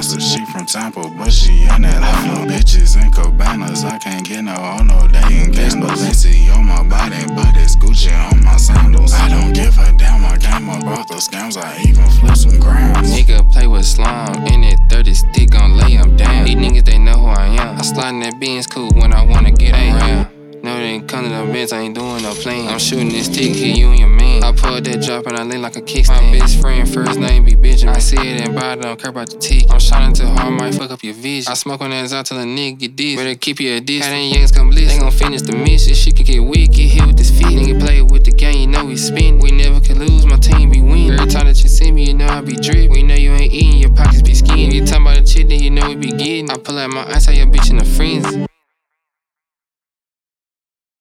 monster. She from Tampa, but she in that life. No bitches and cabanas. I can't get no on no day in case Balenci on my body, but it's Gucci on my sandals. I don't give a damn. I came up off the scams. I even flip some grams. Nigga play with slime in that 30 stick, gon' lay him down. These niggas, they know who I am. I slide in that Benz coupe when I wanna get around. No, they ain't come to the beds, I ain't doing no playing. I'm shooting this stick, hit you and your man. I pulled that drop and I lay like a kickstand. My best friend, first name be Benjamin. I see it and buy it, don't care about the tick. I'm shining too hard, might fuck up your vision. I smoke on that out till a nigga get dizzy. Better keep you a distance. Had them youngs come bliss. They gon' finish the mission. Shit can get weak, get hit with this feet. Nigga play with the game, you know we spin. We never can lose, my team be winning. Every time that you see me, you know I be drip. We know you ain't eating, your pockets be skinny. You talking about a chick, then you know we be getting. I pull out my ice, how your bitch in a frenzy.